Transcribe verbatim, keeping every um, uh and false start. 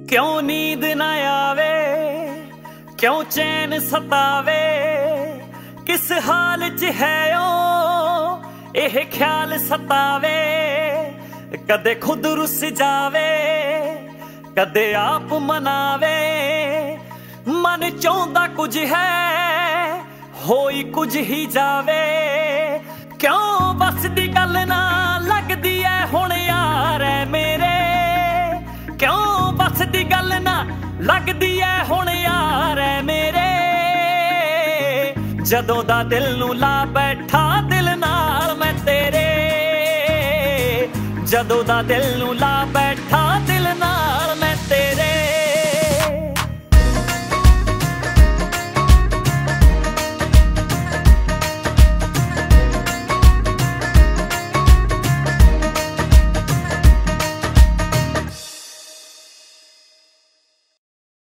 क्यों नींद ना आवे, क्यों चैन सतावे, किस हाल च है ओ एह ख्याल सतावे। कदे खुद रुस जावे, कदे आप मनावे, मन चाहुंदा कुछ है होई कुछ ही जावे। क्यों बस दी गल ना लगदी है हुण यार है मेरे, क्यों बस दी गल ना लगदी है हुण यार है मेरे। जदों दा दिल नूं ला बैठा दिल नाल मैं तेरे, जदों दा दिल नूं ला बैठा